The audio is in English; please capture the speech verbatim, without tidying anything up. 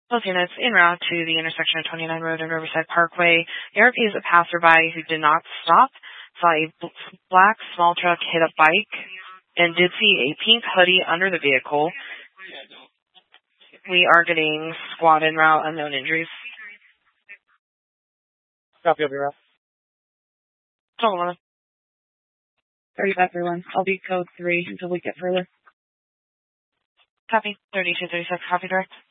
Both units en route to the intersection of twenty-nine Road and Riverside Parkway. A R P is a passerby who did not stop, saw a black small truck hit a bike, and did see a pink hoodie under the vehicle. We are getting squad en route, unknown injuries. Copy of your route. Hold on. thirty-five thirty-one. I'll be code three until we get further. Copy. thirty-two thirty-six. Copy direct.